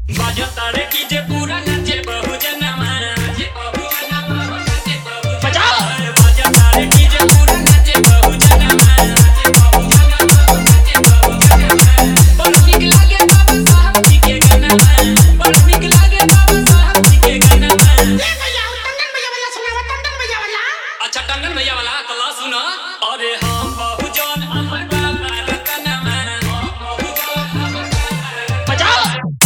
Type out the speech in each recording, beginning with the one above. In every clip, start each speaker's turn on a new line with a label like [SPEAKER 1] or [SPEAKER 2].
[SPEAKER 1] बाजतारे DJ पूरा नाचे बहुजन मारा बजाओ बाजतारे डीजे पूरा नाचे बहुजन मारा बड़ नीक लागे बाबा साहब जी के गाना बड़ नीक लागे बाबा साहब जी के गाना
[SPEAKER 2] ए भैया टंडन भैया वाला सुनावा टंडन भैया वाला।
[SPEAKER 1] अच्छा टंडन भैया वाला तो ला सुना। अरे हम बहुजन अमर बाबा रतन मारा बजाओ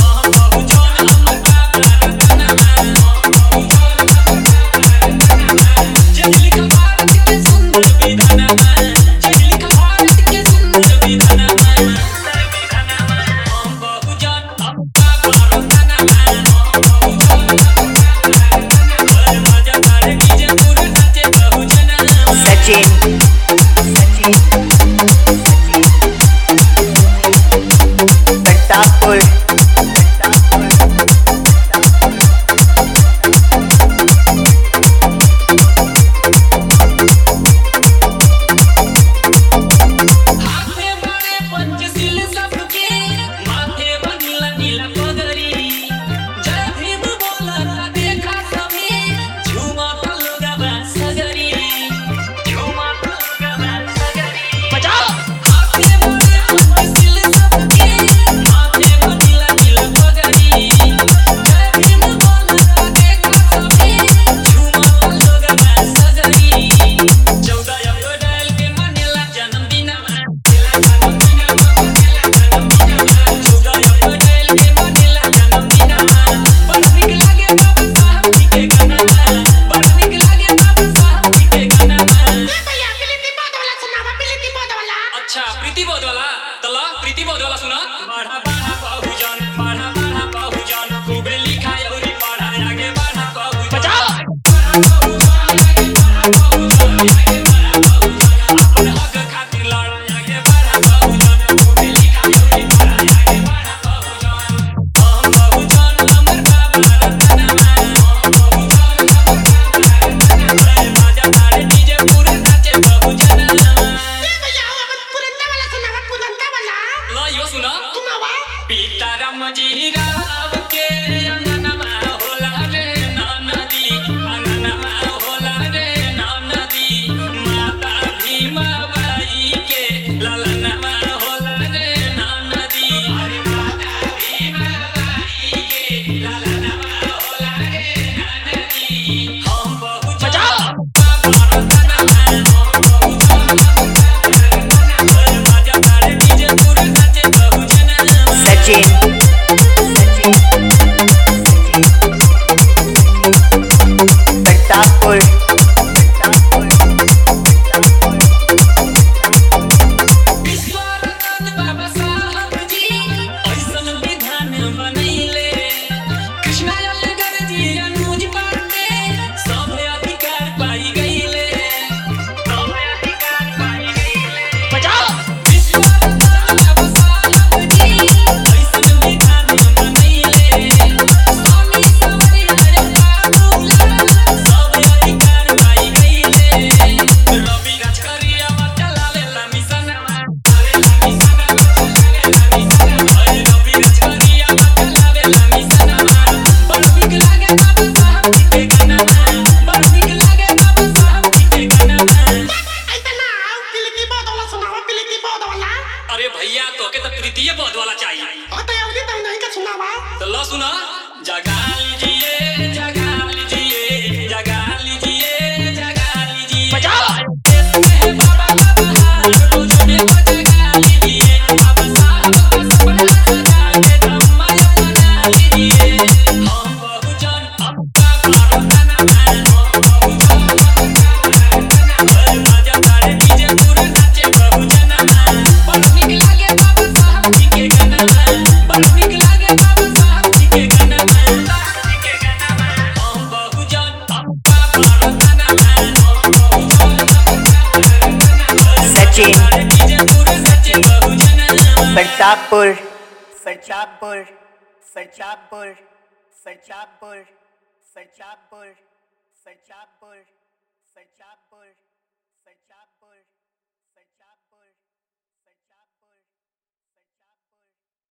[SPEAKER 1] प्रीति बोध वाला तला प्रीति बोध वाला सुना। बढ़ा बढ़ा बहुजन बढ़ा बढ़ा बहुजन खूबे लिखा और पढ़ा आगे बढ़ा बहुजन बजाओ अपन हक खातिर लड़ आगे बढ़ा बहुजन खूबे लिखा और पढ़ा आगे बढ़ा बहुजन हम बहुजन अमर बाबा रतन बाजा तारे डीजे पूरा नाचे बहुजन। यो सुना पीताराम जी राव के अंगनमा होला रे नदी अंगनमा होला रे नदी माता भीमा बाई के ललनमा होला रे नदी अरे माता भीमा बाई के ललनमा होला रे नदी हम बहुत बजाओ अरे भैया तो के तो प्रीति बोध वाला चाहिए
[SPEAKER 2] तो यार ये नहीं का सुनावा
[SPEAKER 1] तो लो सुना। जगा लीजिए जगा लीजिए जगा लीजिए जगा लीजिए बजाओ बाबा बाबा मुझे को जगा लीजिए बाबा साहब का सपना सजा के धम्मा बना लीजिए हम बहुजन अब का भारतना बाजा तारे डीजे पूरा नाचे बहुजन बड़ नीक लागे बाबा साहब जी के गाना बड़ नीक लागे बाबा साहब जी के गाना हम बहुजन अब का भारतना
[SPEAKER 3] सचिन
[SPEAKER 1] डीजे पूरा नाचे बहुजन
[SPEAKER 3] प्रतापपुर प्रतापपुर प्रतापपुर प्रतापपुर प्रतापपुर प्रतापपुर प्रतापपुर